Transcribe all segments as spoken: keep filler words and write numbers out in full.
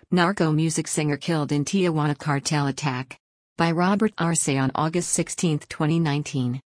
Narco music singer killed in Tijuana cartel attack. By Robert Arce on August sixteenth, twenty nineteen.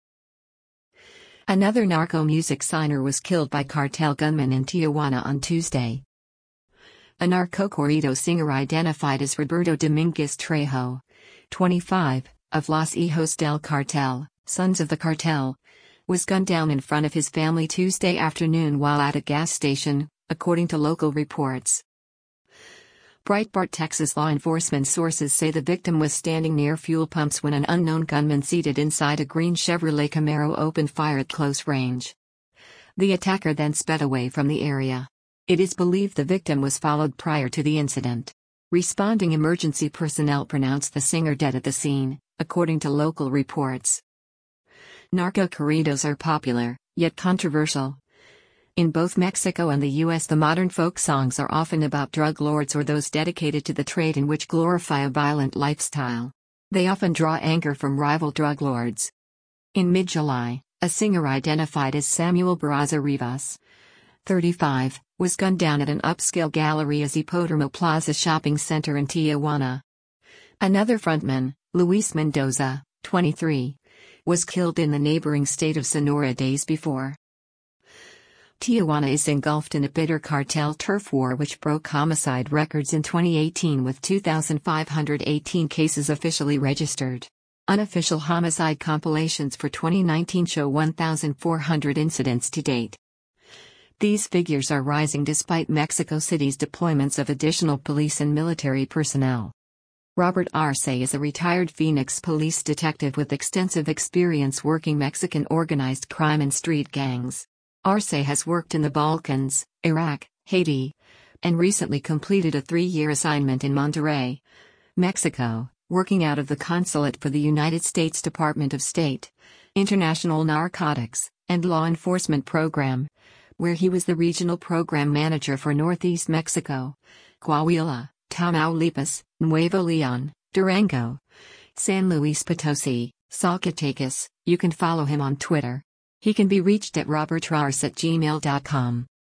Another narco music signer was killed by cartel gunmen in Tijuana on Tuesday. A narco corrido singer identified as Roberto Dominguez Trejo, twenty-five, of Los Hijos del Cartel, Sons of the Cartel, was gunned down in front of his family Tuesday afternoon while at a gas station, according to local reports. Breitbart Texas law enforcement sources say the victim was standing near fuel pumps when an unknown gunman seated inside a green Chevrolet Camaro opened fire at close range. The attacker then sped away from the area. It is believed the victim was followed prior to the incident. Responding emergency personnel pronounced the singer dead at the scene, according to local reports. Narco corridos are popular, yet controversial. In both Mexico and the U S, the modern folk songs are often about drug lords or those dedicated to the trade in which glorify a violent lifestyle. They often draw anger from rival drug lords. In mid-July, a singer identified as Samuel Barraza Rivas, thirty-five, was gunned down at an upscale gallery as Hipódromo Plaza shopping center in Tijuana. Another frontman, Luis Mendoza, twenty-three, was killed in the neighboring state of Sonora days before. Tijuana is engulfed in a bitter cartel turf war which broke homicide records in twenty eighteen with two thousand five hundred eighteen cases officially registered. Unofficial homicide compilations for twenty nineteen show one thousand four hundred incidents to date. These figures are rising despite Mexico City's deployments of additional police and military personnel. Robert Arce is a retired Phoenix police detective with extensive experience working Mexican organized crime and street gangs. Arce has worked in the Balkans, Iraq, Haiti, and recently completed a three-year assignment in Monterrey, Mexico, working out of the Consulate for the United States Department of State, International Narcotics, and Law Enforcement Program, where he was the regional program manager for Northeast Mexico, Coahuila, Tamaulipas, Nuevo León, Durango, San Luis Potosi, Zacatecas. You can follow him on Twitter. He can be reached at robertarce at gmail dot com.